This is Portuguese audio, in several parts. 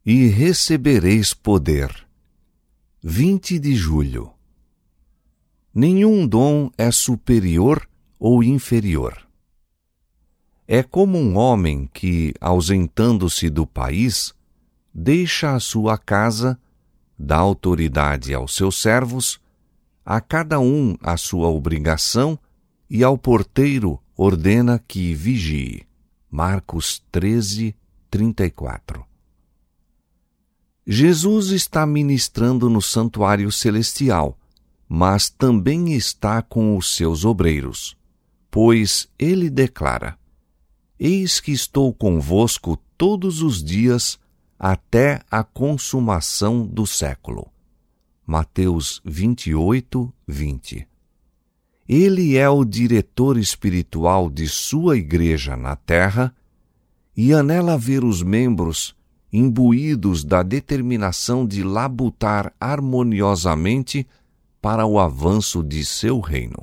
e recebereis poder. 20 de julho. Nenhum dom é superior ou inferior. É como um homem que, ausentando-se do país, deixa a sua casa, dá autoridade aos seus servos, a cada um a sua obrigação e ao porteiro ordena que vigie. Marcos 13, 34. Jesus está ministrando no santuário celestial, mas também está com os seus obreiros, pois ele declara: Eis que estou convosco todos os dias até a consumação do século. Mateus 28, 20. Ele é o diretor espiritual de sua igreja na terra e anela ver os membros imbuídos da determinação de labutar harmoniosamente para o avanço de seu reino.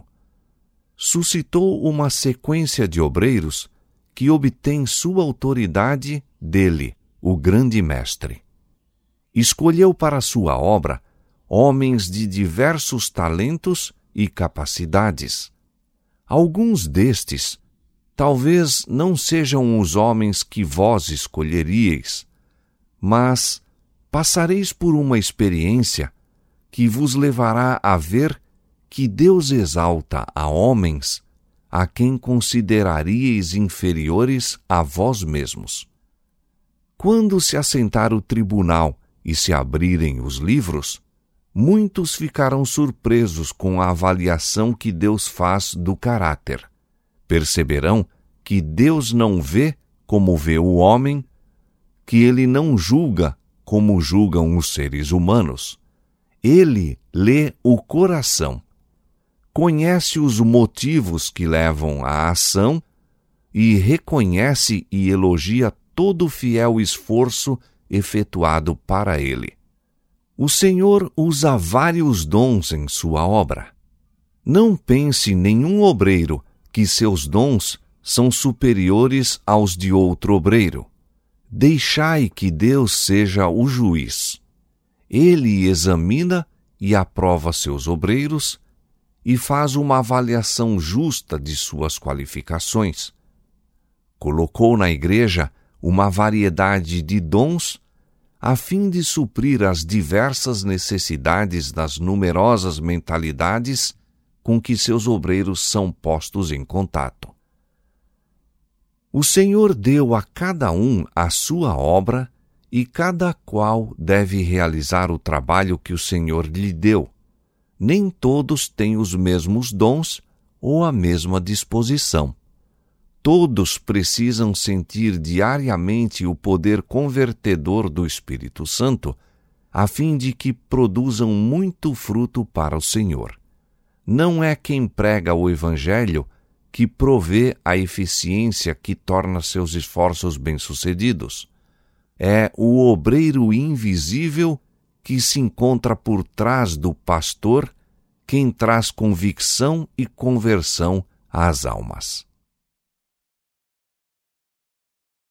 Suscitou uma sequência de obreiros que obtém sua autoridade dele, o grande mestre. Escolheu para sua obra homens de diversos talentos e capacidades. Alguns destes talvez não sejam os homens que vós escolheríeis, mas passareis por uma experiência que vos levará a ver que Deus exalta a homens a quem consideraríeis inferiores a vós mesmos. Quando se assentar o tribunal e se abrirem os livros, muitos ficarão surpresos com a avaliação que Deus faz do caráter. Perceberão que Deus não vê como vê o homem, que ele não julga como julgam os seres humanos. Ele lê o coração, conhece os motivos que levam à ação e reconhece e elogia todo o fiel esforço efetuado para ele. O Senhor usa vários dons em sua obra. Não pense nenhum obreiro que seus dons são superiores aos de outro obreiro. Deixai que Deus seja o juiz. Ele examina e aprova seus obreiros e faz uma avaliação justa de suas qualificações. Colocou na igreja uma variedade de dons a fim de suprir as diversas necessidades das numerosas mentalidades com que seus obreiros são postos em contato. O Senhor deu a cada um a sua obra e cada qual deve realizar o trabalho que o Senhor lhe deu. Nem todos têm os mesmos dons ou a mesma disposição. Todos precisam sentir diariamente o poder convertedor do Espírito Santo, a fim de que produzam muito fruto para o Senhor. Não é quem prega o Evangelho que provê a eficiência que torna seus esforços bem-sucedidos. É o obreiro invisível que se encontra por trás do pastor, quem traz convicção e conversão às almas.